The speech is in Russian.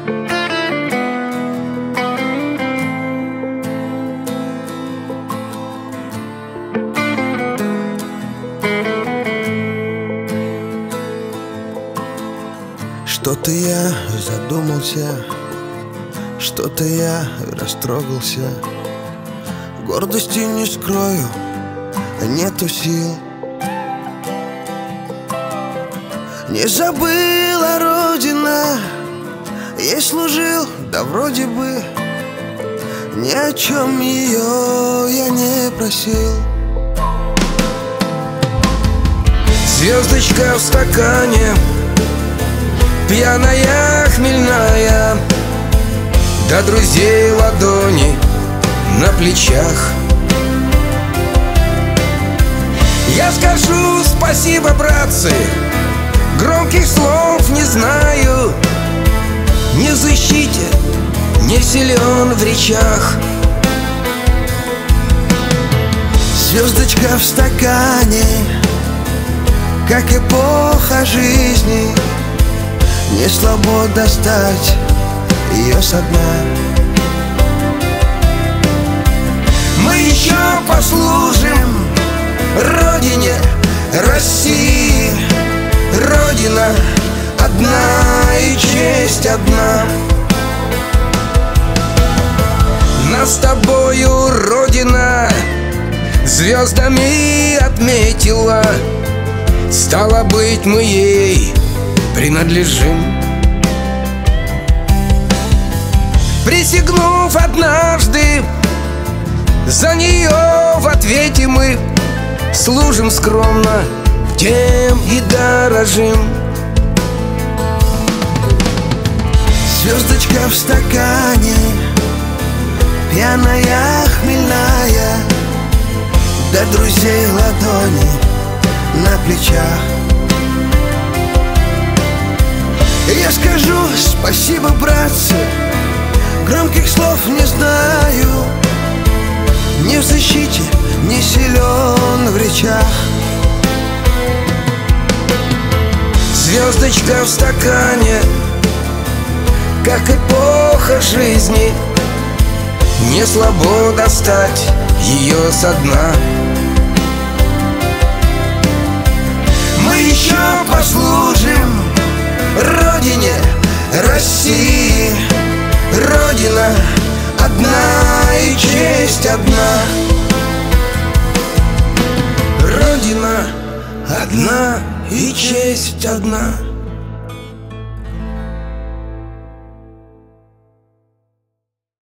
Что-то я задумался, что-то я растрогался. Гордости не скрою, нету сил. Не забыла Родина, ей служил, да вроде бы ни о чем ее я не просил. Звездочка в стакане, пьяная, хмельная, до друзей ладони на плечах. Я скажу спасибо, братцы, громких слов не знаю, не в защите, не силен в речах. Звездочка в стакане, как эпоха жизни, не слабо достать ее со дна. Мы еще послужим Родине, России. Родина одна и честь одна. Нас с тобою Родина звездами отметила, стало быть, мы ей принадлежим. Присягнув однажды, за нее в ответе мы служим скромно, тем и дорожим. Звездочка в стакане, пьяная, хмельная, до друзей ладони на плечах. Я скажу спасибо, братцы, громких слов не знаю, не в защите, не силен в речах. Звездочка в стакане, как эпоха жизни, не слабо достать ее со дна. Мы еще послужим Родине, России. Родина одна и честь одна. Родина одна и честь одна.